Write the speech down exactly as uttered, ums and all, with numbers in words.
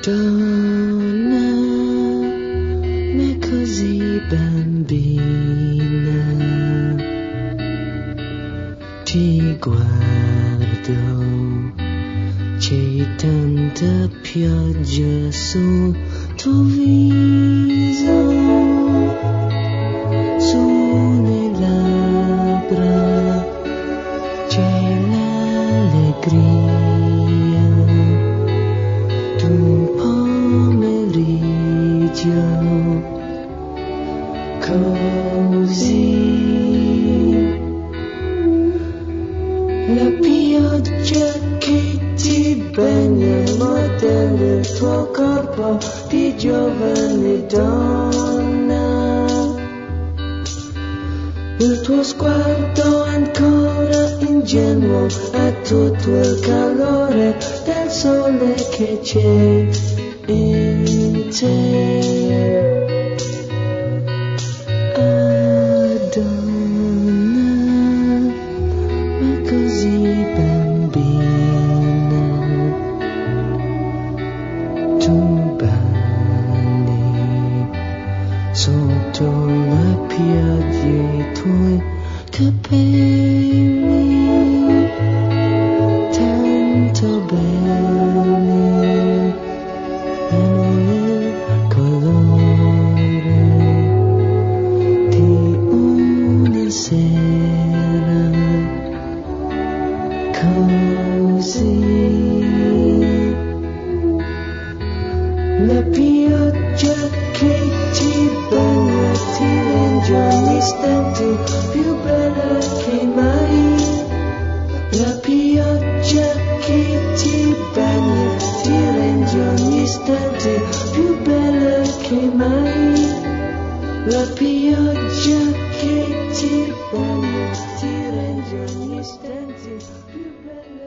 Donna, ma così bambina, ti guardo, c'è tanta pioggia sul tuo viso, sulle labbra c'è l'allegria d'un pomeriggio così. La pioggia che ti bagna modella il tuo corpo di giovane donna, il tuo sguardo ancora ingenuo ha tutto il calore del sole che c'è in te. Sotto la pioggia i tuoi capelli tanto belli hanno il colore di una sera così. La pioggia che ti bagna ti rende ogni istante più bella che mai. La pioggia che ti bagna ti rende ogni istante più bella che mai. La pioggia che ti bagna ti rende ogni istante più bella.